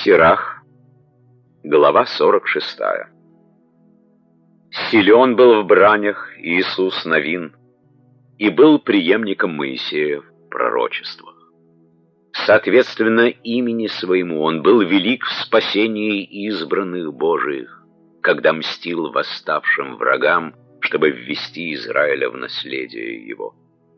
Сирах, глава 46. Силен был в бранях Иисус Навин и был преемником Моисея в пророчествах. Соответственно имени своему он был велик в спасении избранных Божиих, когда мстил восставшим врагам, чтобы ввести Израиля в наследие его.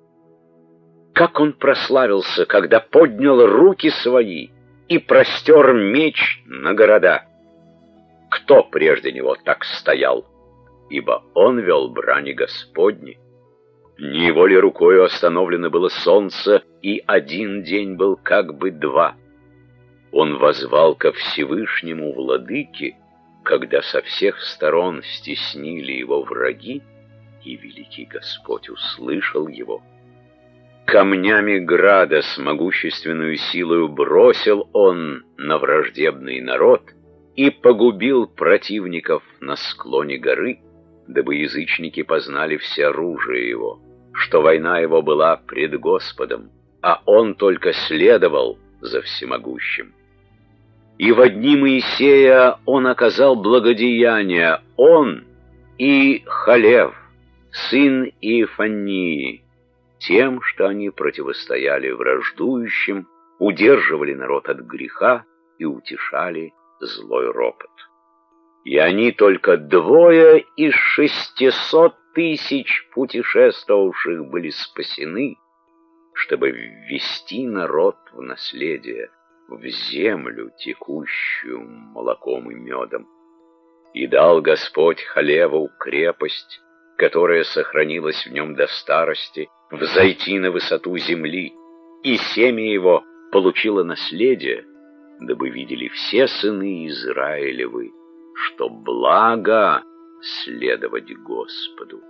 Как он прославился, когда поднял руки свои и простер меч на города! Кто прежде него так стоял? Ибо он вел брани Господни. Не его ли рукою остановлено было солнце, и один день был как бы два? Он воззвал ко Всевышнему Владыке, когда со всех сторон стеснили его враги, и великий Господь услышал его. Камнями града с могущественную силою бросил он на враждебный народ и погубил противников на склоне горы, дабы язычники познали всеоружие его, что война его была пред Господом, а он только следовал за всемогущим. И во дни Моисея он оказал благодеяние, он и Халев, сын Иефаннии, тем, что они противостояли враждующим, удерживали народ от греха и утешали злой ропот. И они только 2 из 600 тысяч путешествовавших были спасены, чтобы ввести народ в наследие, в землю, текущую молоком и медом. И дал Господь Халеву крепость, которая сохранилась в нем до старости, взойти на высоту земли, и семя его получило наследие, дабы видели все сыны Израилевы, что благо следовать Господу.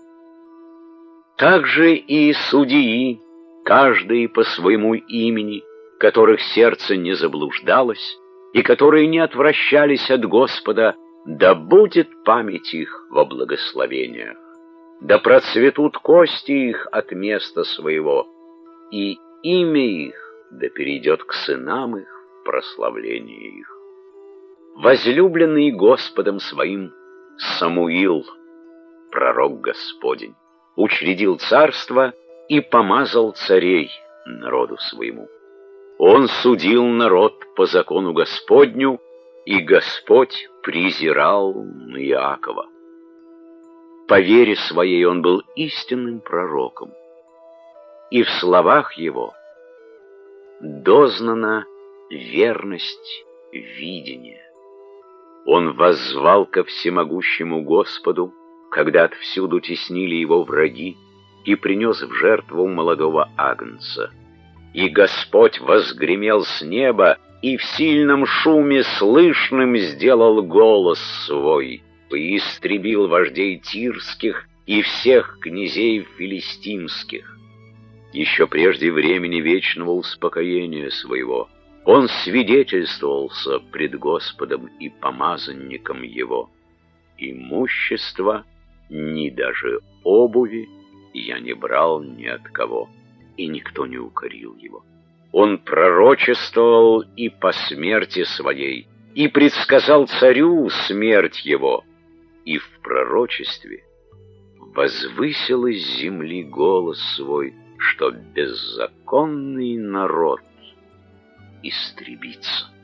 Также и судьи, каждый по своему имени, которых сердце не заблуждалось, и которые не отвращались от Господа, да будет память их во благословениях, да процветут кости их от места своего, и имя их да перейдет к сынам их в прославление их. Возлюбленный Господом своим Самуил, пророк Господень, учредил царство и помазал царей народу своему. Он судил народ по закону Господню, и Господь презирал на Иакова. По вере своей он был истинным пророком, и в словах его дознана верность видения. Он воззвал ко всемогущему Господу, когда отвсюду теснили его враги, и принес в жертву молодого агнца. И Господь возгремел с неба, и в сильном шуме слышным сделал голос свой, и истребил вождей тирских и всех князей филистимских. Еще прежде времени вечного успокоения своего он свидетельствовался пред Господом и помазанником его. Имущество, ни даже обуви я не брал ни от кого, и никто не укорил его. Он пророчествовал и по смерти своей, и предсказал царю смерть его, и в пророчестве возвысил из земли голос свой, что беззаконный народ истребится.